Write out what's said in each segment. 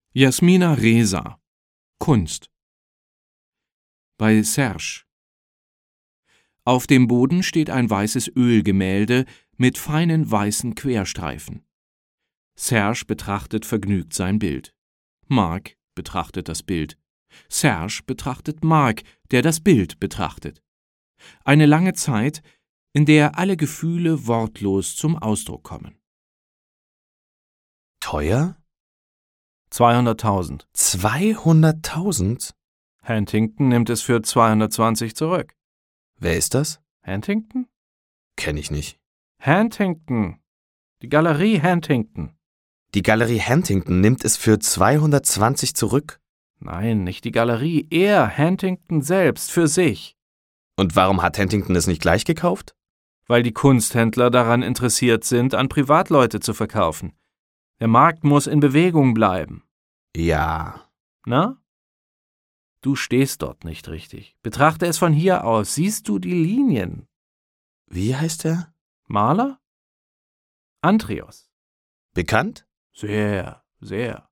Jasmina Reza. Kunst. Bei Serge. Auf dem Boden steht ein weißes Ölgemälde mit feinen weißen Querstreifen. Serge betrachtet vergnügt sein Bild. Marc betrachtet das Bild. Serge betrachtet Marc, der das Bild betrachtet. Eine lange Zeit, in der alle Gefühle wortlos zum Ausdruck kommen. Teuer? 200.000. 200.000? Huntington nimmt es für 220 zurück. Wer ist das? Huntington? Kenn ich nicht. Huntington. Die Galerie Huntington. Die Galerie Huntington nimmt es für 220 zurück? Nein, nicht die Galerie, er, Huntington selbst, für sich. Und warum hat Huntington es nicht gleich gekauft? Weil die Kunsthändler daran interessiert sind, an Privatleute zu verkaufen. Der Markt muss in Bewegung bleiben. Ja. Na? Du stehst dort nicht richtig. Betrachte es von hier aus. Siehst du die Linien? Wie heißt er? Maler? Andrios. Bekannt? Sehr, sehr.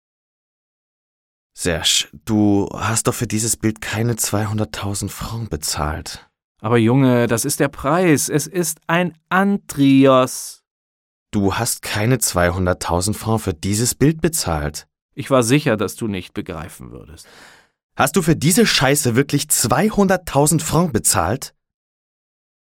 Serge, du hast doch für dieses Bild keine 200.000 Francs bezahlt. Aber Junge, das ist der Preis. Es ist ein Andrios. Du hast keine 200.000 Francs für dieses Bild bezahlt. Ich war sicher, dass du nicht begreifen würdest. Hast du für diese Scheiße wirklich 200.000 Francs bezahlt?